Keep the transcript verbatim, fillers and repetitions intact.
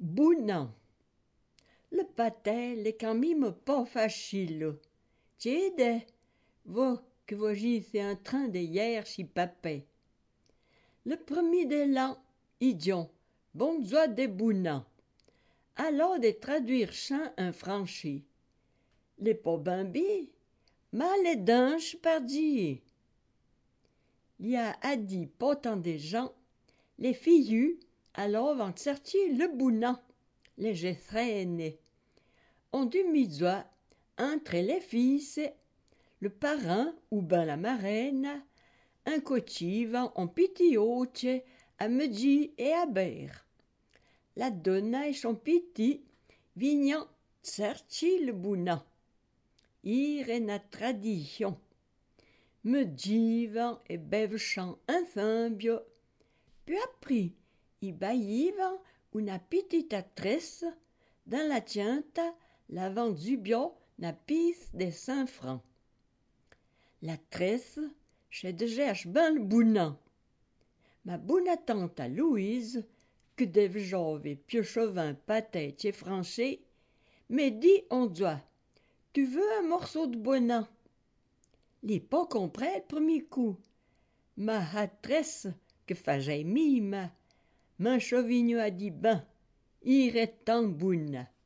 Bounan. Le patin, les camime pas facile. Tiede, va que voici c'est un train de hier chez papé. Le premier de l'an, idion, bon joie des bounans. Alors de traduire chant un franchi. Les pas bimbi, mal les dinches pardi. Il y a à dit pas tant des gens, les filles alors vont sortir le bounan, les gethraines. On du misois, entre les fils, le parrain ou ben la marraine, un cotis vend en piti haute à midi et à berre. La donna et son piti vignant sortir le bounan. Ir est na tradition. Me divan et bevchant un thimbio. Puis après, i baillivan una petite tresse dans la tienta lavant du bio na pisse des cinq francs. La tresse, chez de cherche ben le bounan. Ma bonne tante à Louise, que des jove pieux chauvin patin et français, me dit on doit, tu veux un morceau de bounan? Les pas compris le premier coup. Ma hatresse, que faisait mime, mon chauvignon a dit ben, il est tant boune.